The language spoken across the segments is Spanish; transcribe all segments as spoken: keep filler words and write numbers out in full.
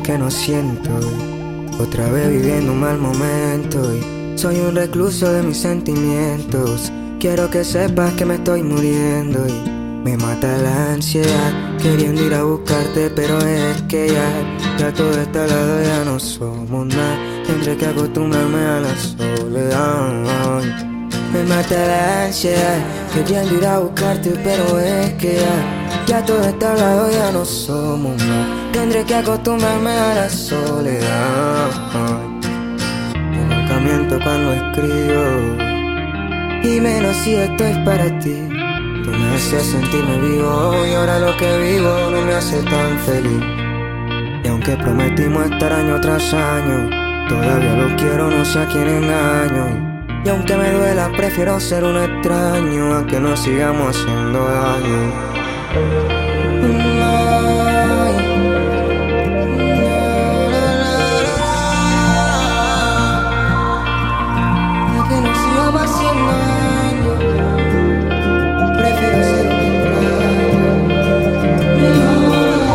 que no siento y otra vez viviendo un mal momento y soy un recluso de mis sentimientos. Quiero que sepas que me estoy muriendo y me mata la ansiedad queriendo ir a buscarte, pero es que ya, ya todo está al lado, ya no somos nada. Tendré que acostumbrarme a la soledad. Me mata la ansiedad queriendo ir a buscarte, pero es que ya, ya todo está al lado, ya no somos nada. Tendré que acostumbrarme a la soledad. Yo nunca miento cuando escribo, y menos si esto es para ti. Tú me hacías sentirme vivo y ahora lo que vivo no me hace tan feliz. Y aunque prometimos estar año tras año, todavía lo quiero, no sé a quién engaño. Y aunque me duela, prefiero ser un extraño a que nos sigamos haciendo daño. A que nos sigamos haciendo daño. Prefiero ser un extraño.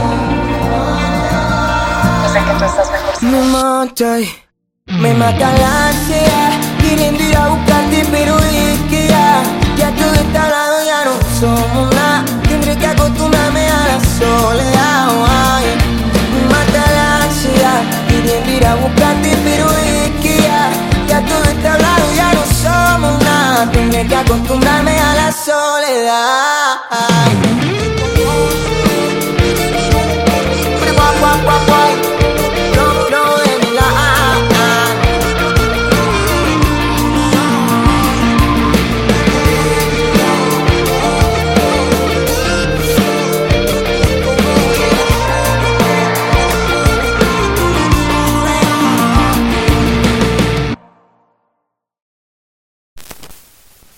Yo sé que tú estás mejor. Me mata y me mata la ansiedad queriendo ir a buscarte, pero es que ya, ya todo está al lado, ya no somos nada. Tendré que acostumbrarme a la soledad. Ay, me mata la ansiedad queriendo ir a buscarte, pero es que ya, ya todo está al lado, ya no somos nada. Tendré que acostumbrarme a la soledad.